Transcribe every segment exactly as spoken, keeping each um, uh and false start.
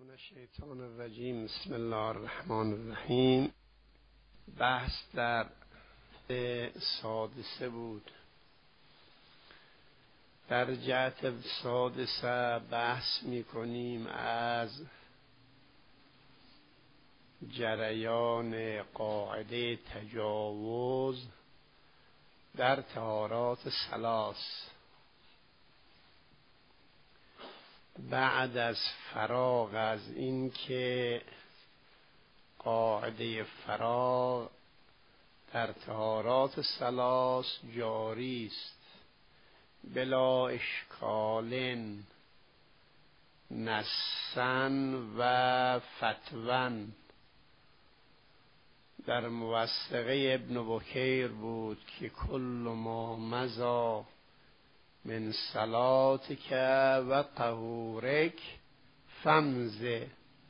من الشیطان الرجیم. بسم الله الرحمن الرحیم. بحث در سادسه بود. در جهت سادسه بحث می کنیم از جریان قاعده تجاوز در طهارات ثلاث. بعد از فراغ از این که قاعده فراغ در طهارات ثلاث جاری است بلا اشکال نصاً و فتواً، در موثقه ابن بکیر بود که کل ما مضی من صلاتک و طهورک فمزه.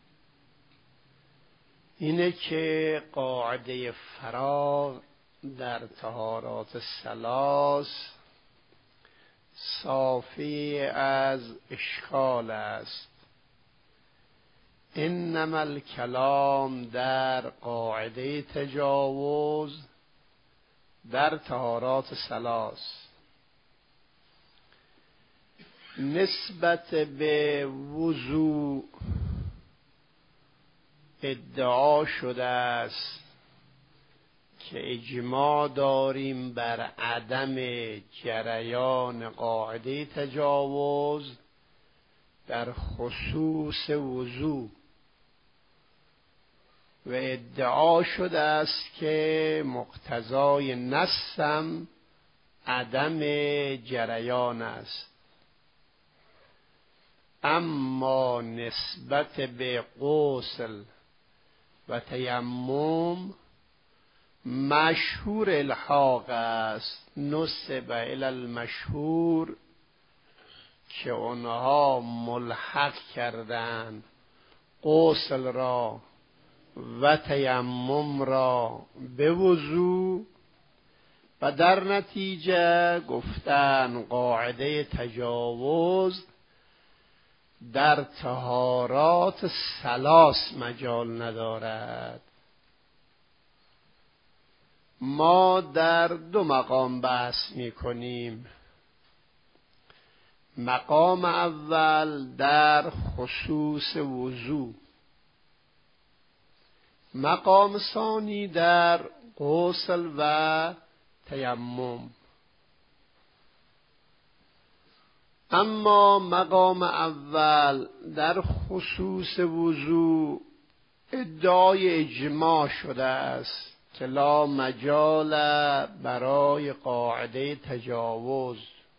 اینه که قاعده فراغ در طهارات ثلاث صافی از اشکال است. انما الکلام در قاعده تجاوز در طهارات ثلاث نسبت به وضوء ادعا شده است که اجماع داریم بر عدم جریان قاعده تجاوز در خصوص وضوء و ادعا شده است که مقتضای نصم عدم جریان است. اما نسبت به غسل و تیمم مشهور الحاق است، نسب الی المشهور، که اونها ملحق کردند غسل را و تیمم را به وضو و در نتیجه گفتن قاعده تجاوز در طهارات ثلاث مجال ندارد. ما در دو مقام بحث می کنیم. مقام اول در خصوص وضو، مقام ثانی در غسل و تیمم. اما مقام اول در خصوص وضو ادعای اجماع شده است که لا مجال برای قاعده تجاوز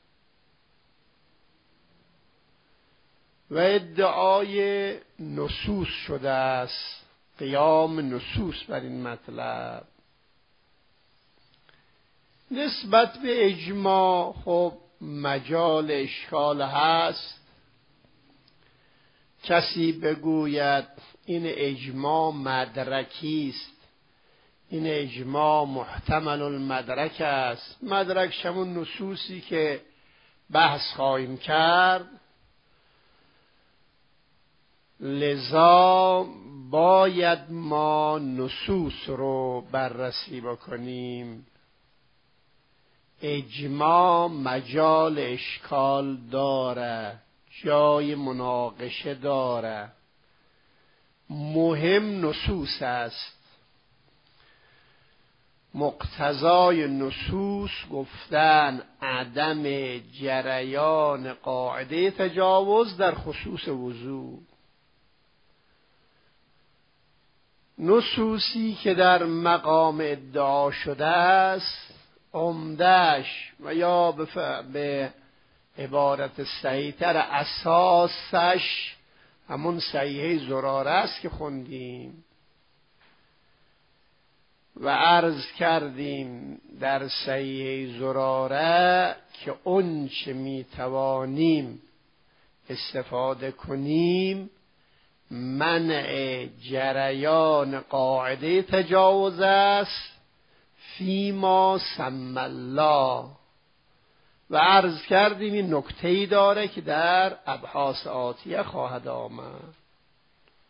و ادعای نصوص شده است، قیام نصوص بر این مطلب. نسبت به اجماع خب مجال اشکال هست. کسی بگوید این اجماع مدرکی است، این اجماع محتمل المدرک است. مدرک همون نصوصی که بحث خواهیم کرد، لذا باید ما نصوص رو بررسی بکنیم. اجماع مجال اشکال داره، جای مناقشه داره، مهم نصوص است. مقتضای نصوص گفتن عدم جریان قاعده تجاوز در خصوص وضو. نصوصی که در مقام ادعا شده است عمده‌اش و یا به عبارت صحیح‌تر اساسش همون صحیحه زراره است که خوندیم و عرض کردیم در صحیحه زراره که اون چه میتوانیم استفاده کنیم منع جریان قاعده تجاوز است فیما سمی الله و عرض کردیم این نکته‌ای داره که در ابحاث آتیه خواهد آمد.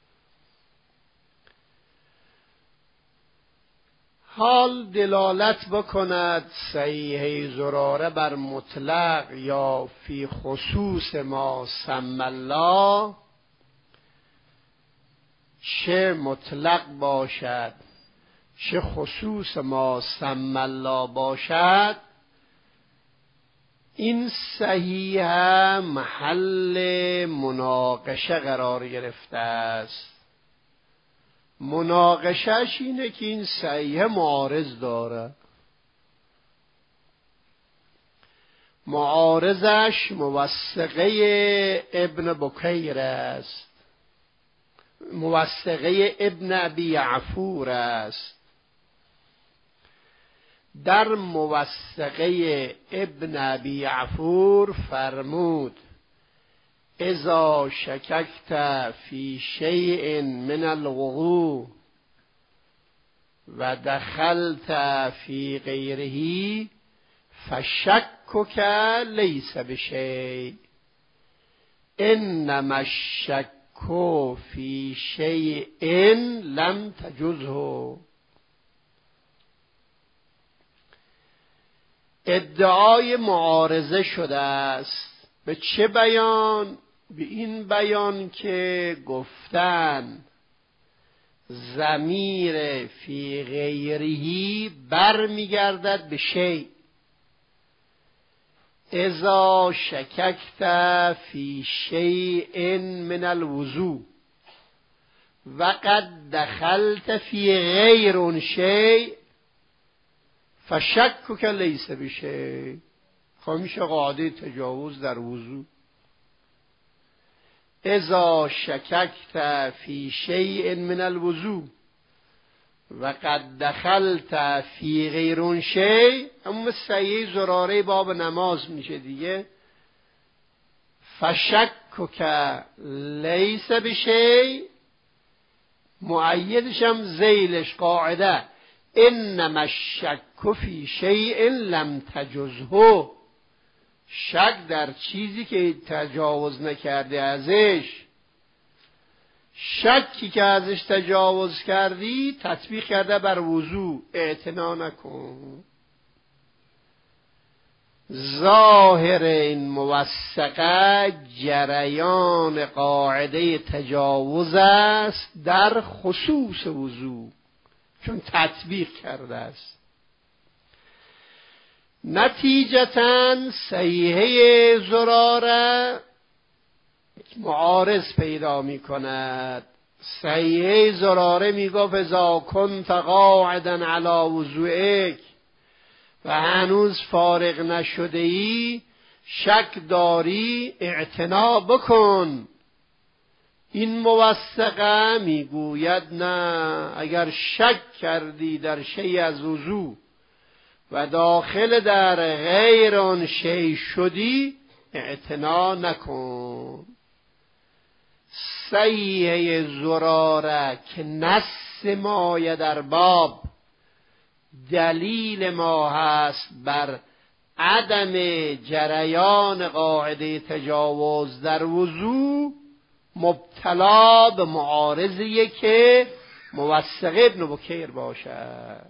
حال دلالت بکند صحیحه زراره بر مطلق یا فی خصوص ما سمی الله، چه مطلق باشد چه خصوص ما سمی الله باشد، این صحیح محل مناقشه قرار گرفته است. مناقشهش اینه که این صحیح معارض داره. معارضش موثقه ابن بکیر است، موثقه ابن ابی عفور است. در موثقه ابن ابی عفور فرمود اذا شککت فی شیء من الوضوء و دخلت فی غیره فشکک لیس بشیء انما الشک فی شیء لم تجزه. ادعای معارضه شده است. به چه بیان؟ به این بیان که گفتن ضمیر فی غیره بر میگردد به شیء. اذا شککت فی شیء من الوضوء و قد دخلت فی غیر اون شیء فشکک لیس بشیء. خب میشه قاعده تجاوز در وضوء. اذا شککت فی شیء من الوضوء و قد دخلت فی غیر اون شیء، اما صحیح زراره باب نماز میشه دیگه. فشکک لیس بشیء، معیدش هم ذیلش قاعده انما الشک فی شیء لم تجزه. شک در چیزی که تجاوز نکرده ازش. شکی که ازش تجاوز کردی تطبیق کرده بر وضوع، اعتنا نکن. ظاهر این موثقه جریان قاعده تجاوز است در خصوص وضوع، چون تطبیق کرده است. نتیجتاً صحیحه زراره معارض پیدا می کند. صحیحه زراره می گفت اذا کنت قاعدا علی وضوئک و هنوز فارغ نشده ای، شک داری، اعتنا بکن. این موثقه می گوید نه، اگر شک کردی در شیء از وضو و داخل در غیر آن شیء شدی، اعتنا نکن. صحیحه زراره که نص مایه در باب دلیل ما هست بر عدم جریان قاعده تجاوز در وضو، مبتلا به معارضیه که موثق ابن بکیر باشد.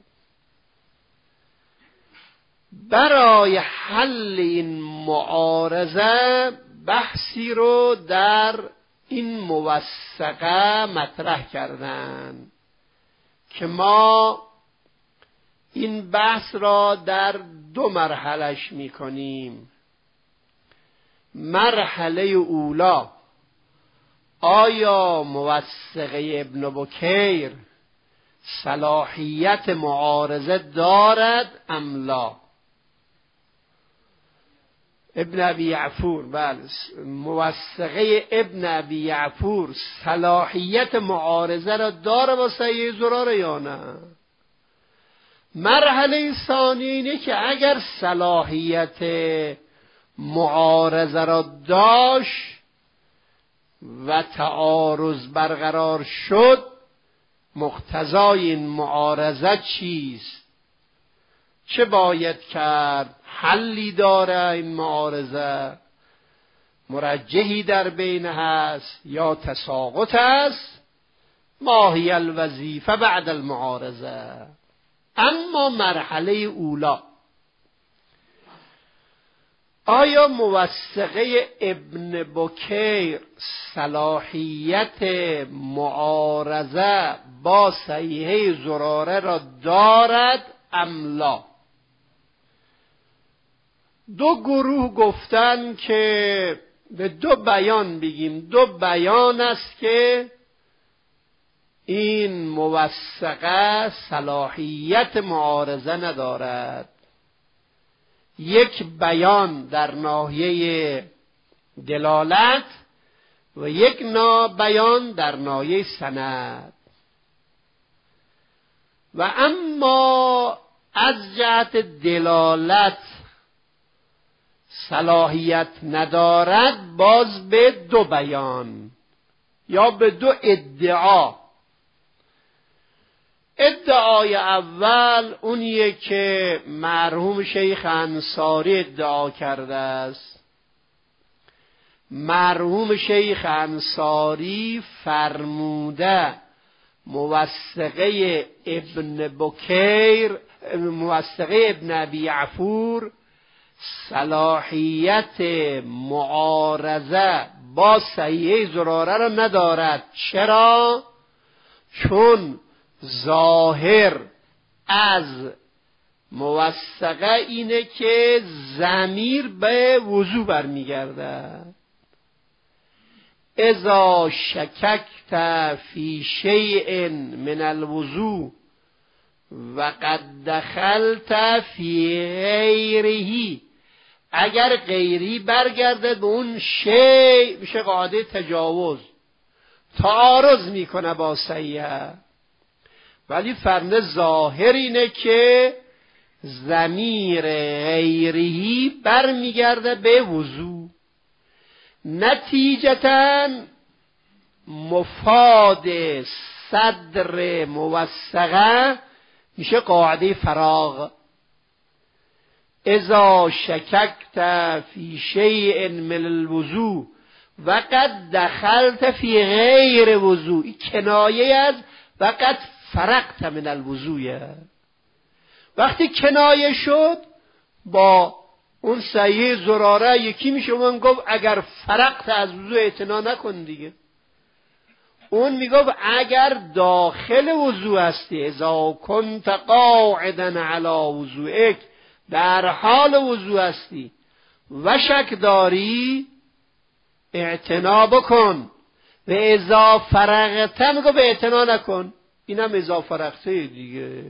برای حل این معارضه بحثی رو در این موثقه مطرح کردن که ما این بحث را در دو مرحلهش میکنیم. مرحله اولا، آیا موثقه ابن بکیر صلاحیت معارضه دارد ام لا؟ ابن ابی عفور، بله، موثقه ابن ابی عفور صلاحیت معارضه را داره با صحیحه زراره یا نه؟ مرحله ثانی اینه که اگر صلاحیت معارضه را داشت و تعارض برقرار شد، مقتضای این معارضه چیست؟ چه باید کرد؟ حلی داره این معارضه؟ مرجحی در بین هست یا تساقط است؟ ما هی الوظیفه بعد المعارضه؟ اما مرحله اولا، آیا موثقه ابن بکیر صلاحیت معارضه با صحیحه زراره را دارد ام لا؟ دو گروه گفتن که به دو بیان بگیم، دو بیان است که این موثقه صلاحیت معارضه ندارد. یک بیان در ناحیه دلالت و یک نا بیان در ناحیه سند. و اما از جهت دلالت صلاحیت ندارد، باز به دو بیان یا به دو ادعا. ادعای اول اونیه که مرحوم شیخ انصاری ادعا کرده است. مرحوم شیخ انصاری فرموده موثقه ابن بکیر، موثقه ابن ابی عفور صلاحیت معارضه با صحیحه زراره را ندارد. چرا؟ چون ظاهر از موثقه اینه که ضمیر به وضو برمیگرده. اذا شککت فی شیء من الوضو و قد دخلت فی غیره، اگر غیری برگرده به اون شیء میشه قاعده تجاوز، تعارض میکنه با صحیحه. ولی فرض ظاهر اینه که ضمیر غیری برمیگرده به وضو. نتیجتاً مفاد صدر موثقه میشه قاعده فراغ. اذا شککت فی شیء من الوضو و قد دخلت فی غیر وضو، این کنایه از و قد فرقت من الوضویه. وقتی کنایه شد با اون صحیح زراره یکی میشه. من گفت اگر فرقت از وضو اعتنا نکن دیگه. اون میگفت اگر داخل وضو هستی، اذا کنت قاعدا علی وضوئک، در حال وضو هستی و شک داری اعتنا بکن. و اذا فرقت میگفت اعتنا نکن. اینم اذا فرقته دیگه.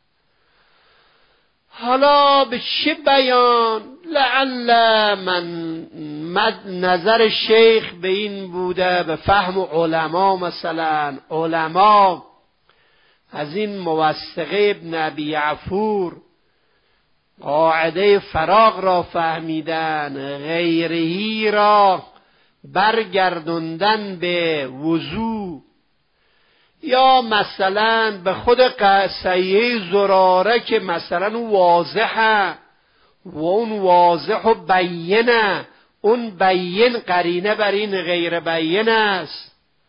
حالا به چه بیان؟ لعل من نظر شیخ به این بوده، به فهم علما، مثلا علما از این موثقه ابن ابی عفور قاعده فراغ را فهمیدن، غیرهی را برگردوندن به وضو، یا مثلا به خود صحیحه زراره که مثلا واضحه و اون واضح و بینه، اون بین قرینه بر این غیر بین است.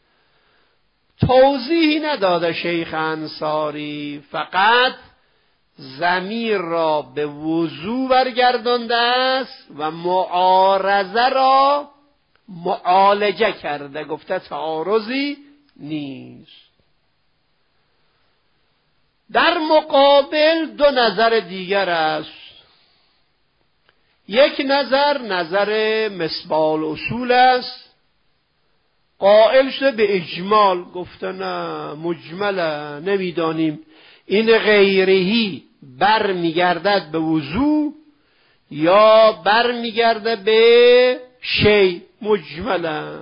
توضیحی نداده شیخ انصاری، فقط ضمیر را به وضو برگردانده است و معارضه را معالجه کرده، گفته تعارضی نیست. در مقابل دو نظر دیگر است. یک نظر نظر مصباح الاصول است، قائل شده به اجمال، گفته نه مجمله، نمیدانیم این غیرهی بر میگردد به وضو یا بر میگرده به شی، مجمله.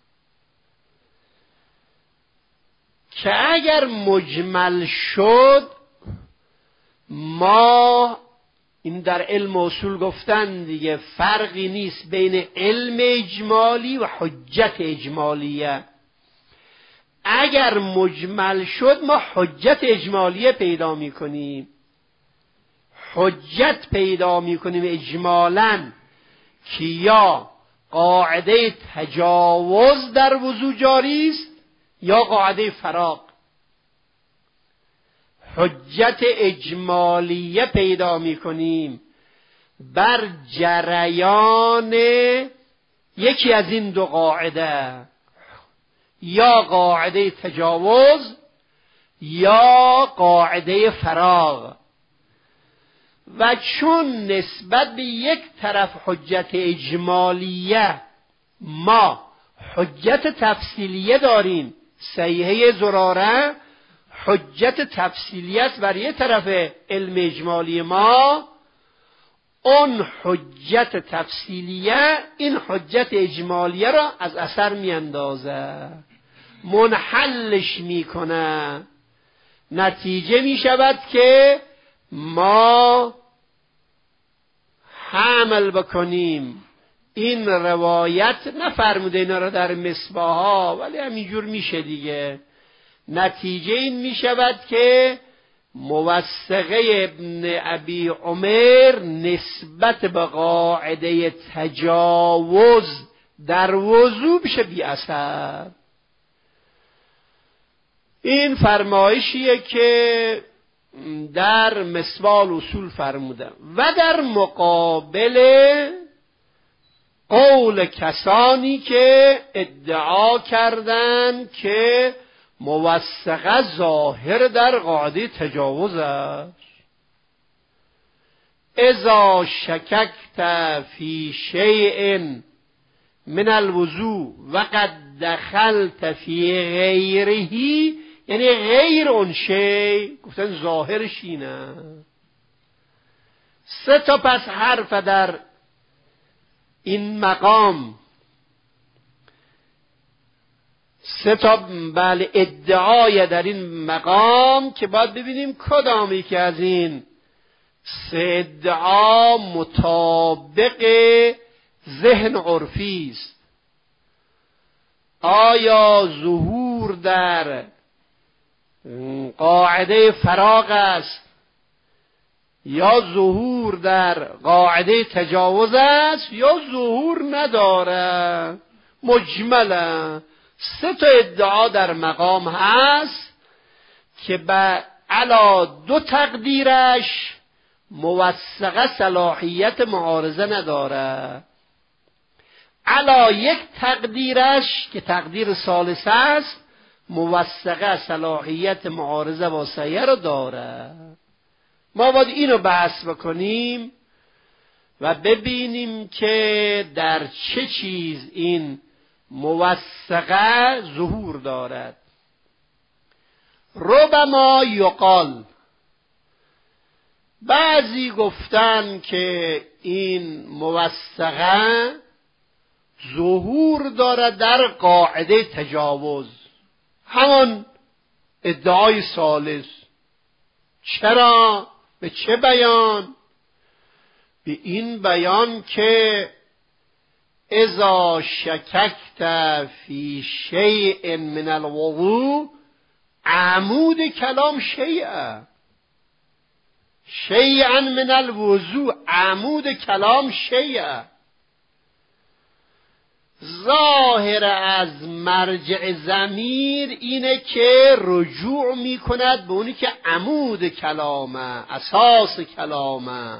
که اگر مجمل شد، ما این در علم اصول گفتن دیگه فرقی نیست بین علم اجمالی و حجت اجمالیه. اگر مجمل شد ما حجت اجمالیه پیدا میکنیم، حجت پیدا میکنیم اجمالاً که یا قاعده تجاوز در وضو جاری است یا قاعده فراغ. حجت اجمالیه پیدا میکنیم بر جریان یکی از این دو قاعده، یا قاعده تجاوز یا قاعده فراغ. و چون نسبت به یک طرف حجت اجمالیه ما حجت تفصیلیه داریم، صحیحه زراره حجت تفصیلیه است بر یک طرف علم اجمالی ما، اون حجت تفصیلیه این حجت اجمالیه را از اثر میاندازه، منحلش میکنه. نتیجه میشود که ما حمل بکنیم این روایت، نفرموده اینا را در مصباح ها ولی همینجور میشه دیگه. نتیجه این میشود که موثقه ابن ابی عمر نسبت به قاعده تجاوز در وضو بشه بی اثر. این فرمایشیه که در مصباح اصول فرمودم. و در مقابل قول کسانی که ادعا کردند که موثقه ظاهر در قاعده تجاوز است. اذا شککت فی شیء من الوضوء وقد دخلت فی غیره، یعنی غیر اون شی، گفتن ظاهرش اینه. سه تا پس حرف در این مقام، سه تا بله ادعای در این مقام که باید ببینیم کدامی که از این سه ادعا مطابق ذهن عرفی است. آیا ظهور در قاعده فراغ است یا ظهور در قاعده تجاوز است یا ظهور نداره؟ مجمله سه تا ادعا در مقام هست که به علا دو تقدیرش موثقه صلاحیت معارضه نداره، علا یک تقدیرش که تقدیر ثالث است موثقه صلاحیت معارضه با سیر داره. ما باید اینو بحث بکنیم و ببینیم که در چه چیز این موثقه ظهور دارد. ربما یقال، بعضی گفتن که این موثقه ظهور دارد در قاعده تجاوز، همان ادعای ثالث. چرا؟ به چه بیان؟ به این بیان که اذا شککت فی شیء من الوضوء، عمود کلام شیء، شیئا من الوضوء، عمود کلام شیء. ظاهر از مرجع ضمیر اینه که رجوع میکند به اونی که عمود کلامه، اساس کلامه.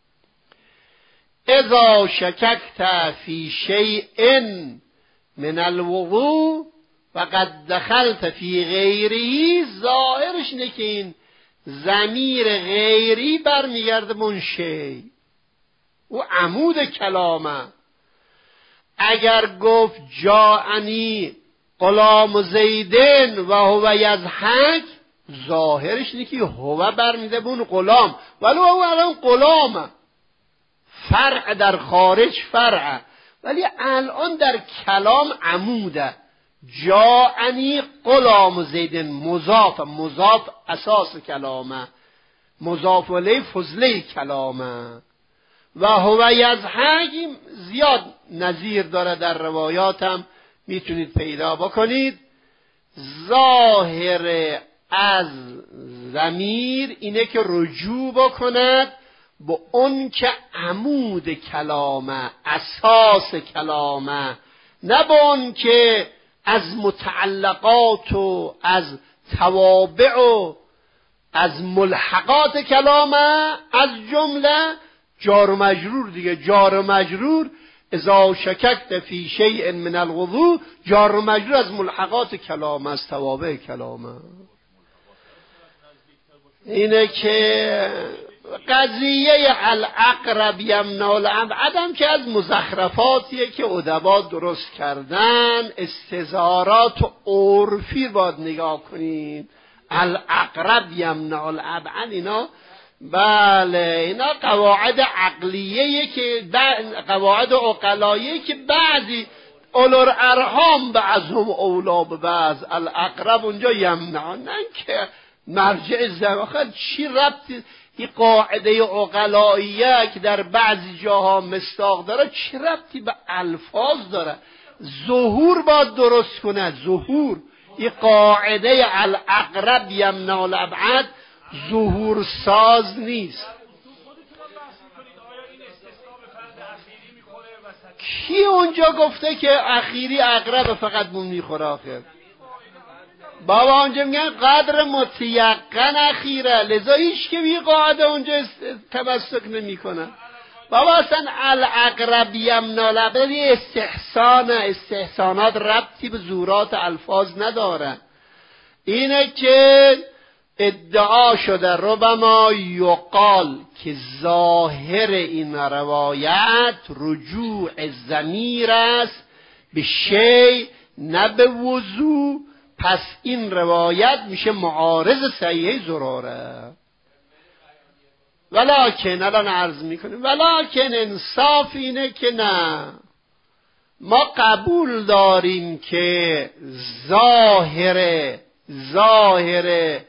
اذا شککت فی شیء من الوضوء وقد دخلت فی غیره، ظاهرش اینه که این ضمیر غیری برمیگرده به اون شی، او عمود کلامه. اگر گفت جاءنی غلام زیدن و هو یضحک، ظاهرش اینه که هو برمیده به اون غلام، ولی او الان غلامه، فرع در خارج فرع، ولی الان در کلام عموده. جاءنی غلام زیدن مضاف، مضاف اساس کلامه، مضاف الیه فضله کلامه. و هو یضحک زیاد نظیر داره در روایاتم، میتونید پیدا بکنید. ظاهر از ضمیر اینه که رجوع بکند به اون که عمود کلامه، اساس کلامه، نه به اون که از متعلقات و از توابع و از ملحقات کلامه، از جمله جار و مجرور دیگه. جار و مجرور اذا شککت فی شیء من الوضوء، جار و مجرور از ملحقات کلامه، از توابع کلامه. اینه که قضیه الاقرب یمنع الابعد هم که از مزخرفاتیه که ادبا درست کردن، استظهارات عرفی باید نگاه کنید. الاقرب یمنع الابعد، اینا بله اینا قواعد عقلیه که قواعد عقلاییه که بعضی اولور ارحام بعضهم اولا به بعض. الاقرب اونجا یمنع، نه که مرجع زواخر چی ربط این قاعده عقلاییه که در بعضی جاها مصداق داره چی ربطی به الفاظ داره؟ ظهور باید درست کنه، ظهور. این قاعده الاقرب یمنع الابعد ظهور ساز نیست. کی اونجا گفته که اخیری اقرب فقط بون میخوره آخر؟ بابا اونجا میگن قدر متیقن اخیره، لذا هیچ که بی قاعده اونجا تمسک نمی کنه. بابا اصلا الاقرب یمنع الابعد استحسانه، استحسانات ربطی به زورات الفاظ نداره. اینه که ادعا شده ربما یقال که ظاهر این روایت رجوع ضمیر است به شی نه به وضو، پس این روایت میشه معارض صحیح زراره. ولکن الان عرض میکنیم ولکن انصاف اینه که نه، ما قبول داریم که ظاهر ظاهر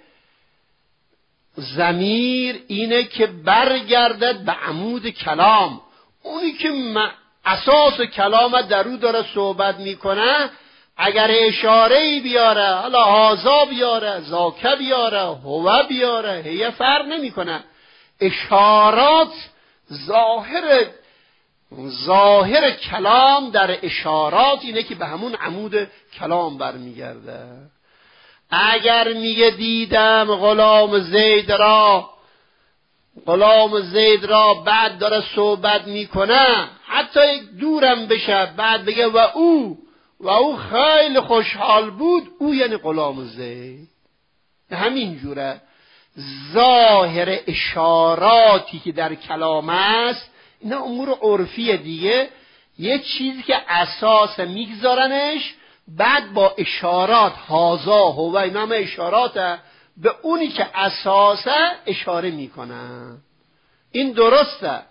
ضمیر اینه که برگردد به عمود کلام، اونی که اساس کلام در او داره صحبت میکنه. اگر اشاره‌ای بیاره، حالا هازا بیاره، زاکه بیاره، هو بیاره، هیه فرق نمیکنه. اشارات ظاهر ظاهر کلام در اشارات اینه که به همون عمود کلام برمیگرده. اگر میگه دیدم غلام زید را، غلام زید را بعد داره صحبت میکنه، حتی دورم بشه بعد بگه و او و او خیلی خوشحال بود، او یعنی غلام زید. همین جوره ظاهر اشاراتی که در کلام است اینا امور عرفی دیگه، یه چیزی که اساس میگذارنش، بعد با اشارات هازا هو اینا هم اشارات به اونی که اساسه اشاره میکنن. این درسته،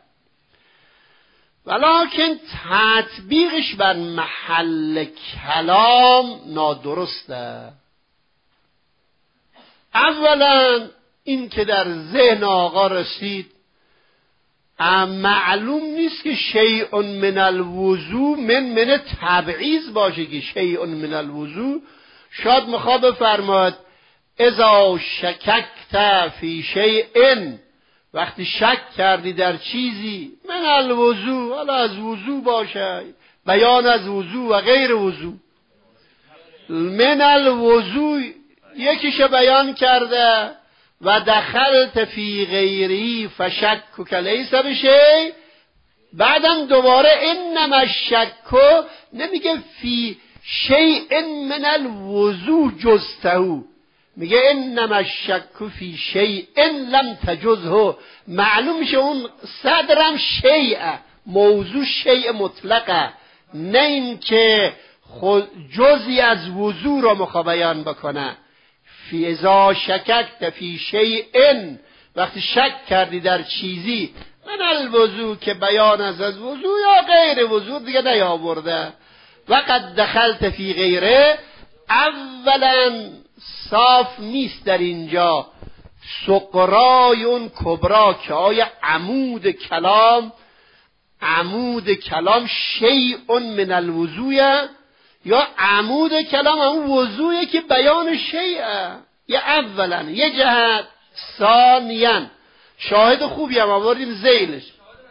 ولکن تطبیقش بر محل کلام نادرسته. اولا این که در ذهن آقا رسید، معلوم نیست که شیء من الوضو من من تبعیض باشه که شیء من الوضو. شاید میخواد بفرماید اذا شککت فی شیء، وقتی شک کردی در چیزی، من الوضو، حالا از وضو باشه، بیان از وضو و غیر وضو. من الوضو یکیش بیان کرده و دخلت فی غیری فشکک لیس بشی، بعدم دوباره انما الشک نمیگه فی شیء من الوضو جزته، میگه انما الشک فی شیء لم تجزه. معلوم میشه اون صدرم شیء، موضوع شیء مطلقه، نه این که خود جزی از وضو رو مخواه بیان بکنه. فی اذا شککت فی شیء، وقتی شک کردی در چیزی، من الوضو که بیان از از وضو یا غیر وضو دیگه نیاورده. وقد دخلت فی غیره، اولا صاف نیست در اینجا سقرای اون کبرا که آیا عمود کلام عمود کلام شیء من الوضویه یا عمود کلام اون وضویه که بیان شیعه. یا اولا یه جهت، ثانیا شاهد خوبی هم آوردیم زیلش،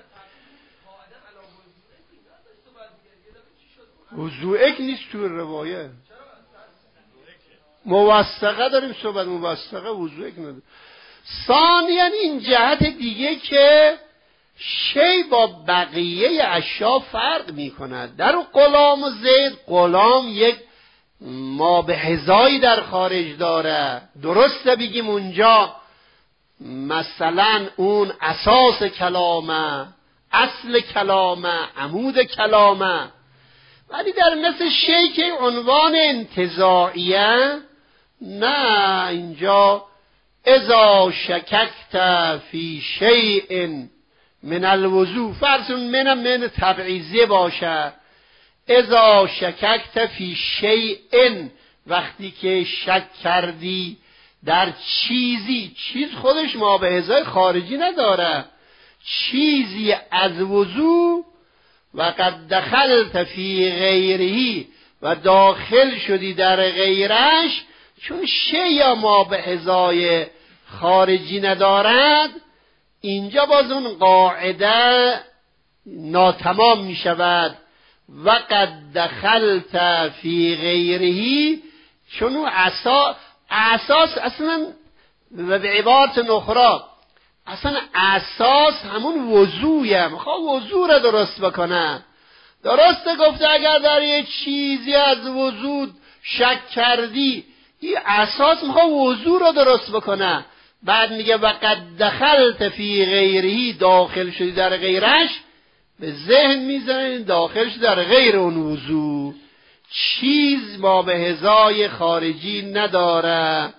وضوعک نیست تو روایه، موثقه داریم صحبت، موثقه وضوعک نداره. ثانیاً این جهت دیگه که شی با بقیه اشیا فرق می کند. در غلام و زید، غلام یک ما به هزایی در خارج داره. درسته بگیم اونجا مثلا اون اساس کلامه، اصل کلامه، عمود کلامه، ولی در مثل شی که عنوان انتزاعیه، نه، اینجا اذا شککت فی شیء من الوضوء، فرض من من تبعیضی باشه، اذا شککت فی شیء، وقتی که شک کردی در چیزی، چیز خودش ما به ازای خارجی نداره، چیزی از وضوء، و قد دخلت فی غیره، و داخل شدی در غیرش، چون شیء ما به ازای خارجی ندارد، اینجا باز اون قاعده ناتمام می شود. و قد دخلت فی غیره، چون اون اساس اساس اصلا به عبارت اخرى اصلا اساس همون وضوعه، میخواد وضوع را درست بکنه. درسته گفته اگر در یه چیزی از وضوع شک کردی، این اساس میخواد وضوع را درست بکنه. بعد میگه و قد دخلت فی غیره، داخل شدی در غیرش، به ذهن میزنه داخل شدی در غیر اون وضوع، چیز ما به هزای خارجی نداره.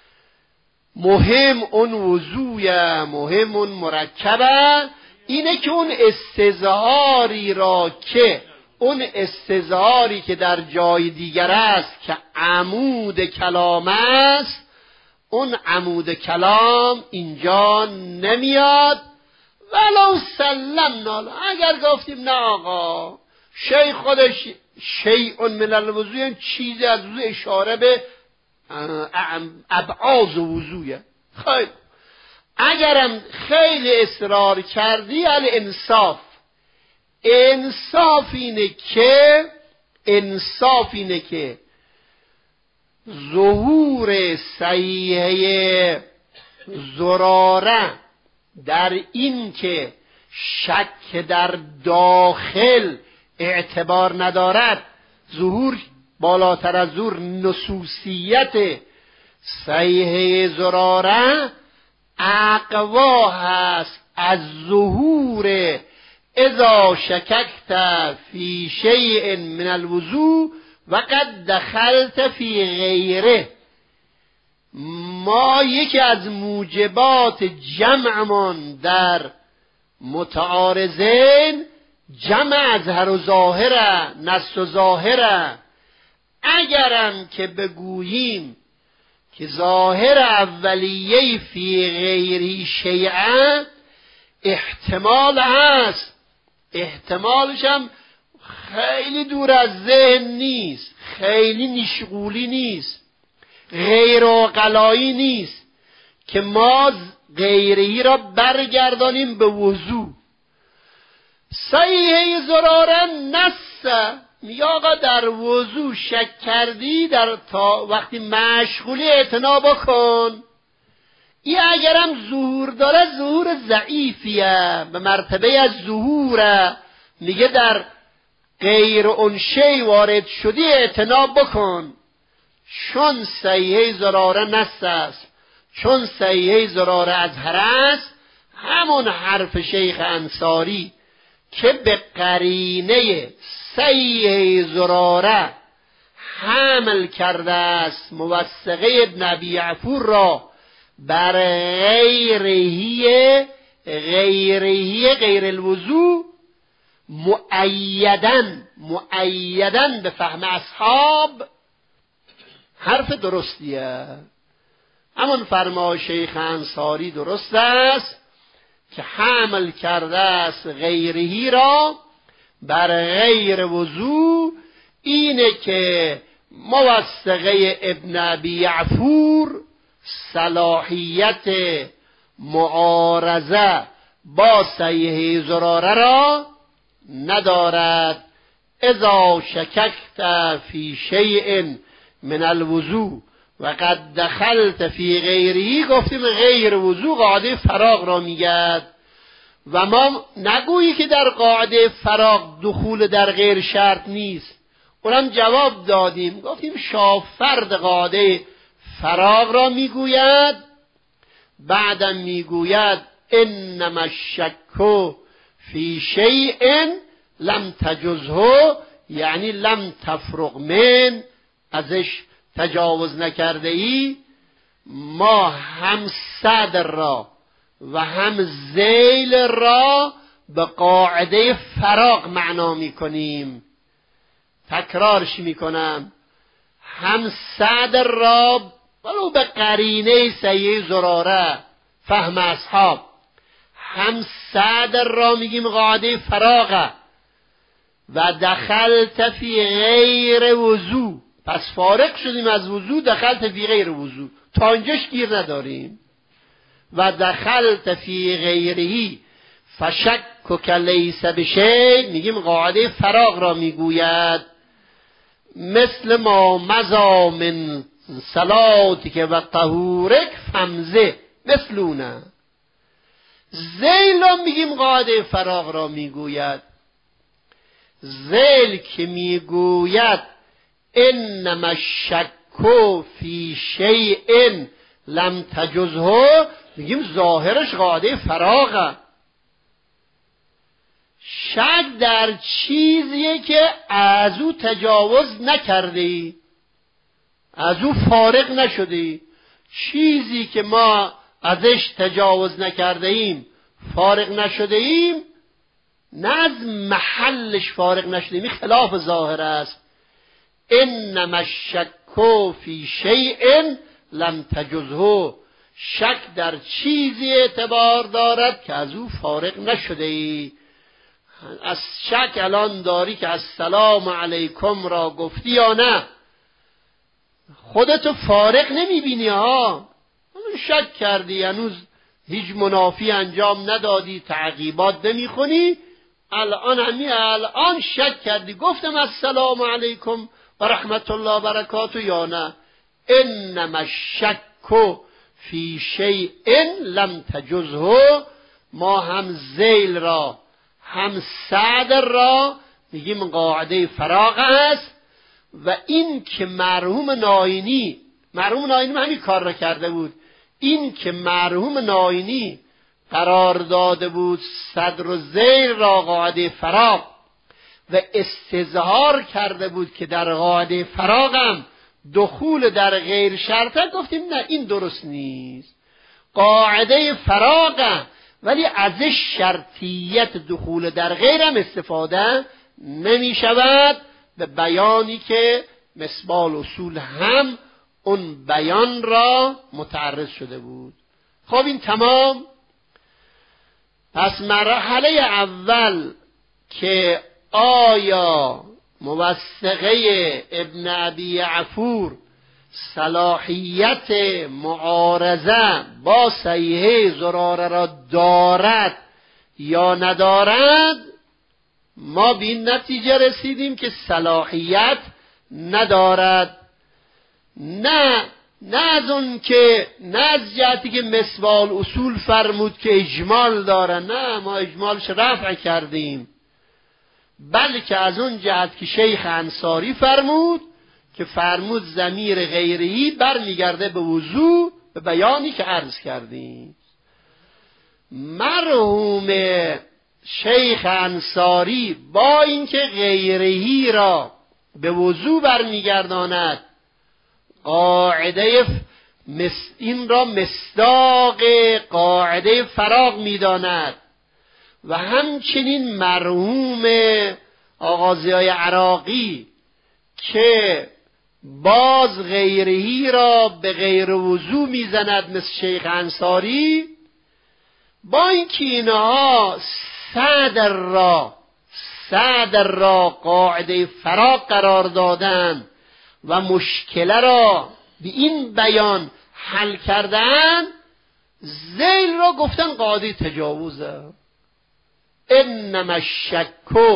مهم اون وضوعه، مهم اون مرکبه. اینه که اون استظهاری را که اون استظهاری که در جای دیگر است که عمود کلام است، اون عمود کلام اینجا نمیاد. ولو سلمنا، اگر گفتیم نه آقا شیء خودش شیء من الوضوء، چیزی از وضوء، اشاره به ابعاض وضوعه. خیلی اگرم خیلی اصرار کردی، الانصاف، انصاف اینه که انصاف اینه که ظهور صحیحه زراره در این که شک در داخل اعتبار ندارد، ظهور بالاتر از ظهور نصوصیت صحیحه زراره اقوا هست از ظهور اذا شککت فی شیء من الوضوء و قد دخلت فی غیره. ما یکی از موجبات جمعمان در متعارضین جمع اظهر و ظاهره، نص و ظاهره. اگرم که بگوییم که ظاهر اولیه فی غیری شیعه، احتمال هست، احتمالش هم خیلی دور از ذهن نیست، خیلی نشغولی نیست، غیر عقلایی نیست که ما غیری را برگردانیم به وضوع. صحیحه زراره نصه، میگه آقا در وضوع شک کردی، در تا وقتی مشغولی اعتنا بکن. این اگرم ظهور داره ظهور ضعیفیه، به مرتبه از ظهوره، میگه در غیر اون شی وارد شدی اعتنا بکن. چون صحیحه زراره نص است، چون صحیحه زراره اظهر است، همون حرف شیخ انصاری که به قرینه صحیحه زراره حمل کرده است موثقه ابن ابی عفور را بر غیرهی غیرهی غیر الوضوء، مؤیدن مؤیدن به فهم اصحاب، حرف درستیه. همون فرما شیخ انصاری درست است که حمل کرده است غیرهی را بر غیر وضوء. اینه که موثقه ابن ابی عفور صلاحیت معارضه با صحیحه زراره را ندارد. اذا شککت فی شیء من الوضوء و قد دخلت فی غیری گفتیم غیر وضو قاعده فراغ را میگد و ما نگویی که در قاعده فراغ دخول در غیر شرط نیست. اونم جواب دادیم گفتیم شافرد قاعده فراغ را میگوید، بعدم میگوید انما الشک فی شیء لم تجزه، یعنی لم تفرغ من، ازش تجاوز نکرده ای. ما هم صدر را و هم ذیل را به قاعده فراغ معنا میکنیم. تکرارش میکنم، هم صدر را ولو به قرینه سیه زراره فهم اصحاب، هم صدر را میگیم قاعده فراغه. و دخلت فی غیر وضو، پس فارغ شدیم از وضو، دخلت فی غیر وضو، تا اینجاش گیر نداریم. و دخلت فی غیرهی فشکک لیس بشیء، میگیم قاعده فراغ را میگوید. مثل ما مضی من صلاتک و طهورک فمزه، مثلونه. ذیل را میگیم قاعده فراغ را میگوید. ذیل که میگوید انما الشک فی شیء لم تجزه، میگیم ظاهرش قاعده فراغه. شک در چیزیه که از او تجاوز نکردی، از او فارغ نشدی. چیزی که ما ازش تجاوز نکرده ایم، فارغ نشده ایم، نه از محلش فارغ نشده ایم، خلاف ظاهر است. انما الشک فی شیء لم تجزه، شک در چیزی اعتبار دارد که از او فارغ نشده ای. از شک الان داری که السلام علیکم را گفتی یا نه، خودتو فارغ نمیبینی ها، شک کردی، هنوز هیچ منافی انجام ندادی، تعقیبات نمیخونی، الان همین الان شک کردی گفتم السلام علیکم و رحمت الله و برکاته یا نه. انما الشک فی شیء لم تجزه، ما هم ذیل را هم صدر را میگیم قاعده فراغ است. و این که مرحوم ناینی، مرحوم ناینی همین کار را کرده بود، این که مرحوم ناینی قرار داده بود صدر و ذیل را قاعده فراغ و استظهار کرده بود که در قاعده فراغم دخول در غیر شرطه، گفتیم نه این درست نیست، قاعده فراغه ولی ازش شرطیت دخول در غیرم استفاده نمی شود، به بیانی که مصباح اصول هم اون بیان را متعرض شده بود. خب این تمام. پس مرحله اول که آیا موثقه ابن ابی عفور صلاحیت معارضه با صحیحه زراره را دارد یا ندارد، ما به این نتیجه رسیدیم که صلاحیت ندارد. نه نه از اون که نه از جهتی که مصباح اصول فرمود که اجمال داره، نه ما اجمالش رفع کردیم، بلکه از اون جهت که شیخ انصاری فرمود که فرمود ضمیر غیری برمیگرده به وضو، به بیانی که عرض کردیم. مرحوم شیخ انصاری با اینکه غیری را به وضو برمیگرداند، قاعده این را مصداق قاعده فراغ میداند و همچنین مرحوم آقا ضیای عراقی که باز غیرهی را به غیر وضو میزند مثل شیخ انصاری، با اینکه اینها صدر را صدر را قاعده فراغ قرار دادند و مشکله را به این بیان حل کردن، ذیل را گفتن قاعده تجاوزه. انما الشک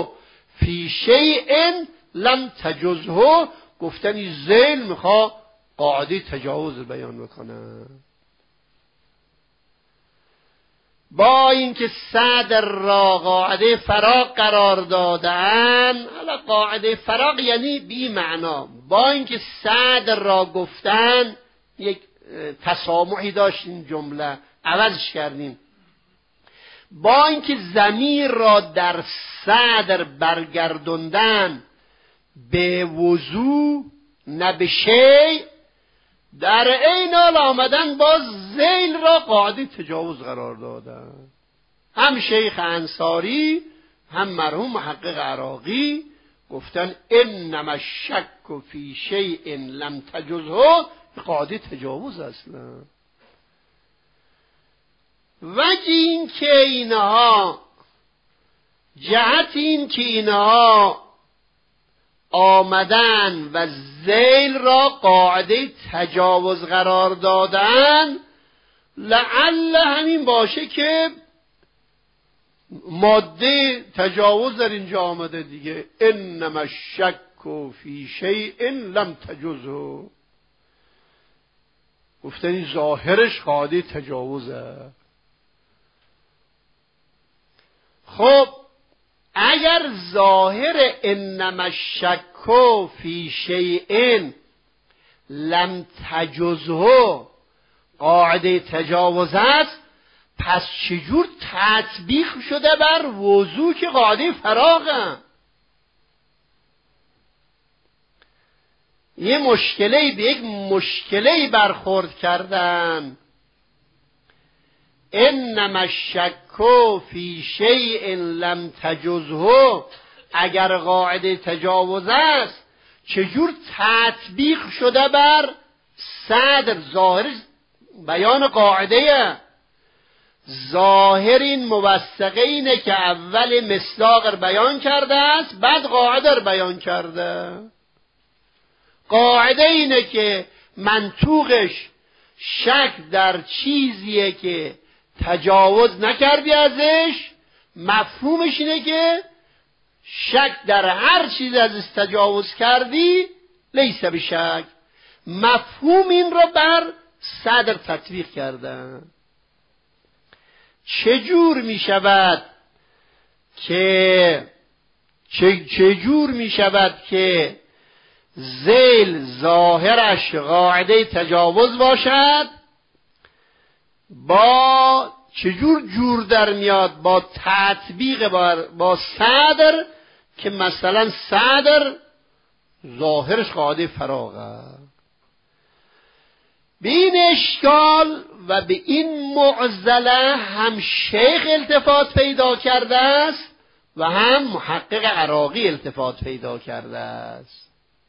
فی شیء لم تجزه، گفتن این ذیل میخوا قاعده تجاوز بیان بکنن. با اینکه صدر را قاعده فراغ قرار دادن، حالا قاعده فراغ یعنی بی معنا، با اینکه صدر را گفتن یک تسامحی داشت، این جمله عوضش کردیم، با اینکه ضمیر را در صدر برگردوندن به وضو نه به شی، در عین حال آمدن باز ذیل را قاعده تجاوز قرار دادن. هم شیخ انصاری هم مرحوم محقق عراقی گفتن انما الشک فی شیء لم تجزه، قاعده تجاوز اصلا. وجه این که اینها جهت این که اینها آمدن و ذیل را قاعده تجاوز قرار دادن، لعل همین باشه که ماده تجاوز در اینجا آمده دیگه. انما الشک فی شیء لم تجزه، گفتن این ظاهرش قاعده تجاوزه. خب اگر ظاهر انما الشک فی شیء لم تجزه قاعده تجاوز است، پس چجور تطبیق شده بر وضو که قاعده فراغه؟ یه مشکلی به یک مشکلی برخورد کردن. انما الشک فی شیء لم تجزه اگر قاعده تجاوز است، چجور تطبیق شده بر صدر؟ ظاهر بیان قاعده، ظاهر این موثقه اینه که اول مصداق بیان کرده است، بعد قاعده بیان کرده. قاعده اینه که منطوقش شک در چیزیه که تجاوز نکردی ازش، مفهومش اینه که شک در هر چیز ازش تجاوز کردی لیس بشک. مفهوم این رو بر صدر تطبیق کردن. چجور می شود که چجور می شود که ذیل ظاهرش قاعده تجاوز باشد؟ با چجور جور در میاد با تطبیق با, با صدر که مثلا صدر ظاهرش قاعده فراغه؟ به این اشکال و به این معضله هم شیخ التفات پیدا کرده است و هم محقق عراقی التفات پیدا کرده است.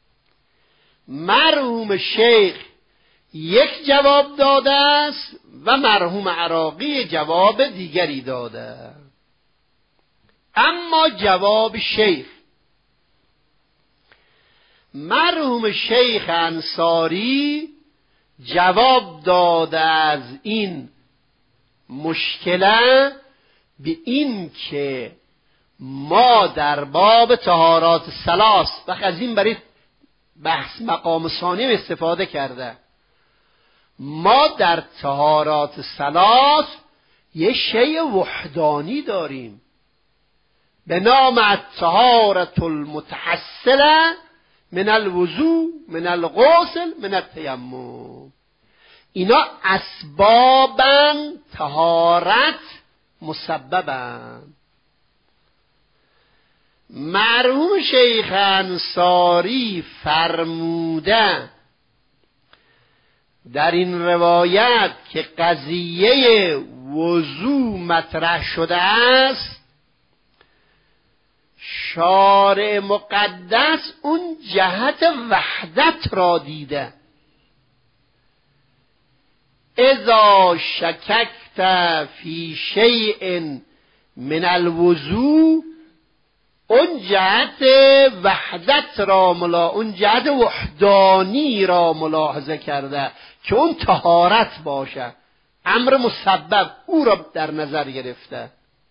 مرحوم شیخ یک جواب داده است و مرحوم عراقی جواب دیگری داده. اما جواب شیخ، مرحوم شیخ انصاری جواب داده از این مشکله به این که ما در باب طهارات ثلاث و از این برای بحث مقام ثانی استفاده کرده، ما در طهارات ثلاث یه شیء وحدانی داریم به نام الطهارة المتحصله من الوضوء من الغسل من التیمم. اینا اسبابن طهارت مسببن. مرحوم شیخ انصاری فرموده در این روایت که قضیه وضو مطرح شده است، شارع مقدس اون جهت وحدت را دیده. اذا شککت فی شیء من الوضو، اون جهت وحدت را ملا اون جهت وحدانی را ملاحظه کرده که اون طهارت باشه، امر مسبب او را در نظر گرفته.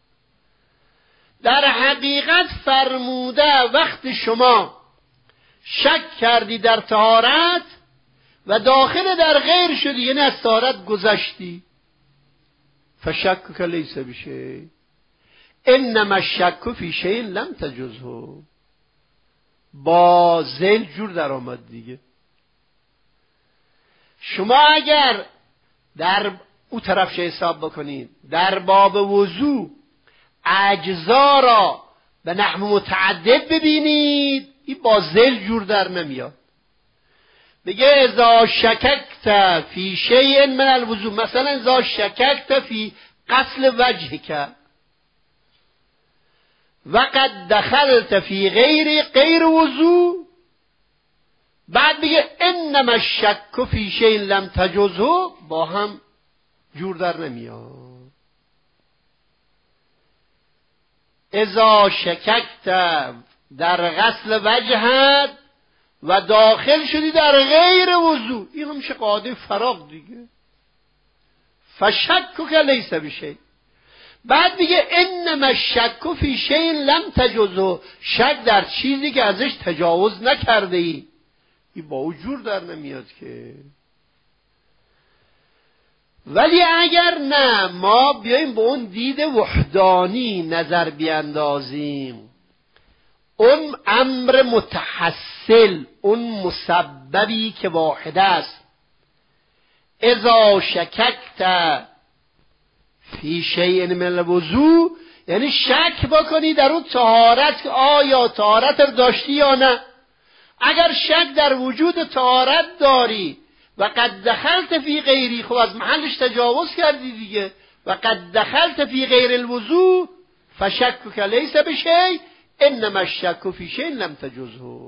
در حقیقت فرموده وقت شما شک کردی در طهارت، و داخل در غیر شدی، یعنی از طهارت گذشتی، فشکک لیس بشیء انما الشک فی شیء لم تجزه. با ذیل جور در آمد دیگه. شما اگر در او طرف حساب بکنید، در باب وضو اجزا را به نحو متعدد ببینید، این با ذیل جور در نمیاد. بگه اذا شککت فی شیء من الوضو، مثلا اذا شککت فی غسل وجهک وقد دخلت فی غیر غیر وضو، بعد بگه انما الشک فی شیء لم تجزه، با هم جور در نمیاد. اذا شککت در غسل وجهت و داخل شدی در غیر وضو، این هم میشه قاعده فراغ دیگه. فشکک لیس بشیء. بعد میگه انما الشک فی شیء لم تجزه، شک در چیزی که ازش تجاوز نکرده ای، این با وجور در نمیاد که. ولی اگر نه ما بیاییم به اون دید وحدانی نظر بیندازیم، اون امر متحصل، اون مسببی که واحد است، اذا شککت فی شیء من الوضو، یعنی شک بکنی در اون طهارت که آیا طهارت رو داشتی یا نه. اگر شک در وجود طهارت داری و قد دخلت فی غیری، خب از محلش تجاوز کردی دیگه. و قد دخلت فی غیر الوضو فشکک لیس بشیء انما الشک فی شیء لم تجزه.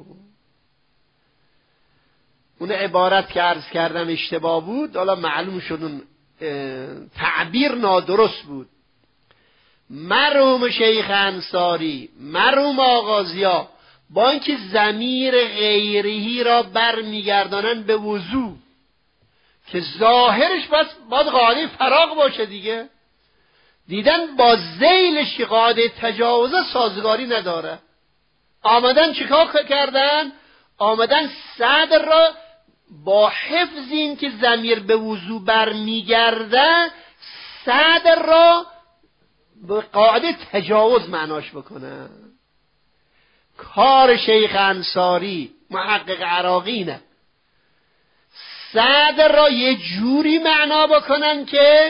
اون عبارت که عرض کردم اشتباه بود، حالا معلوم شد اون تعبیر نادرست بود. مرحوم شیخ انصاری، مرحوم آغازیا، با اینکه ضمیر غیرهی را برمیگردانن به وضو که ظاهرش بس باید قاعده فراغ باشه دیگه، دیدن با ذیلش که قاعده تجاوز سازگاری نداره، آمدن چیکار کردن؟ آمدن صدر را با حفظ این که ضمیر به وضو برمیگرده، صدر را به قاعده تجاوز معناش بکنه. کار شیخ انصاری محقق عراقی نه، صدر را یه جوری معنا بکنن که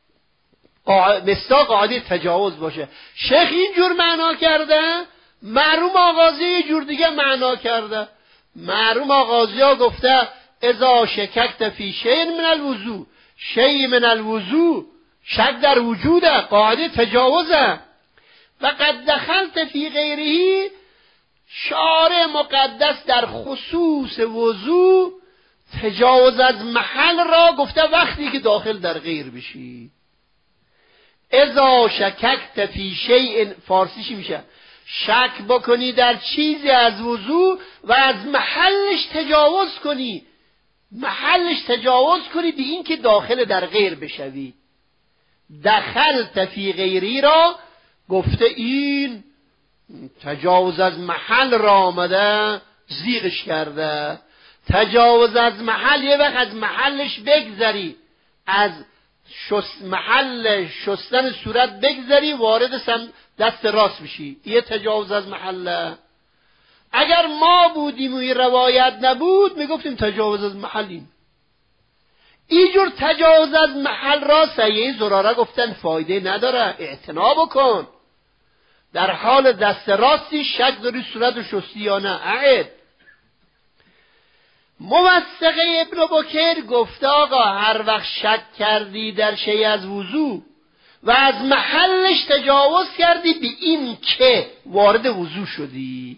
مثلا قاعده تجاوز باشه. شیخ اینجور معنا کرده، مرحوم آغازی یه جور دیگه معنا کرده. مرحوم آغازی ها گفته اذا شککت فی شیء من الوضو، شیء من الوضو شک در وجوده، قاعده تجاوزه. و قد دخلت فی غیره، شارع مقدس در خصوص وضو تجاوز از محل را گفته وقتی که داخل در غیر بشی. اذا شککت فی شیء، فارسیش میشه شک بکنی در چیزی از وضو و از محلش تجاوز کنی، محلش تجاوز کنی به این که داخل در غیر بشوی. دخلت فی غیری را گفته این تجاوز از محل را آمده زیغش کرده. تجاوز از محل یه وقت از محلش بگذری، از شست محل شستن صورت بگذری وارد سم دست راست بشی، یه تجاوز از محله. اگر ما بودیم و این روایت نبود میگفتیم تجاوز از محلیم. اینجور تجاوز از محل را سیه زراره گفتن فایده نداره، اعتنا بکن. در حال دست راستی شک داری صورت شستی یا نه، اعد. موثقه ابن بکر گفته آقا هر وقت شک کردی در شیء از وضو و از محلش تجاوز کردی به این که وارد وضو شدی،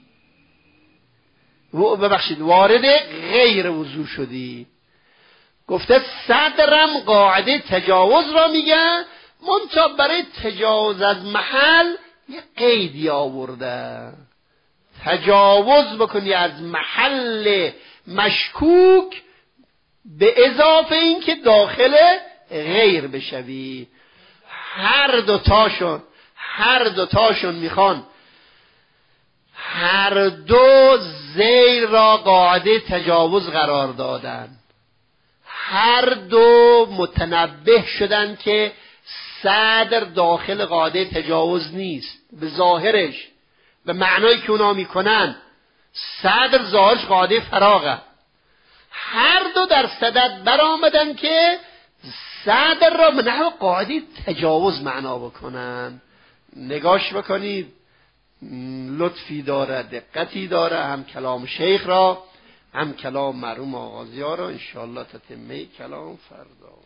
ببخشید وارد غیر وضو شدی، گفته صدرم قاعده تجاوز را میگه، منتها برای تجاوز از محل یه قیدی آورده، تجاوز بکنی از محل مشکوک به اضافه این که داخل غیر بشوی. هر دوتاشون هر دوتاشون میخوان هر دو زیر را قاعده تجاوز قرار دادن. هر دو متنبه شدن که صدر داخل قاعده تجاوز نیست. به ظاهرش، به معنایی که اونا میکنن، صدر ظاهرش قاعده فراغه. هر دو در صدد برآمدن که صدر را به نحو قاعده تجاوز معنا بکنن. نگاش بکنید، لطفی داره، دقتی داره، هم کلام شیخ را هم کلام مرحوم آغازی ها را. انشاءالله تتمه کلام فردا.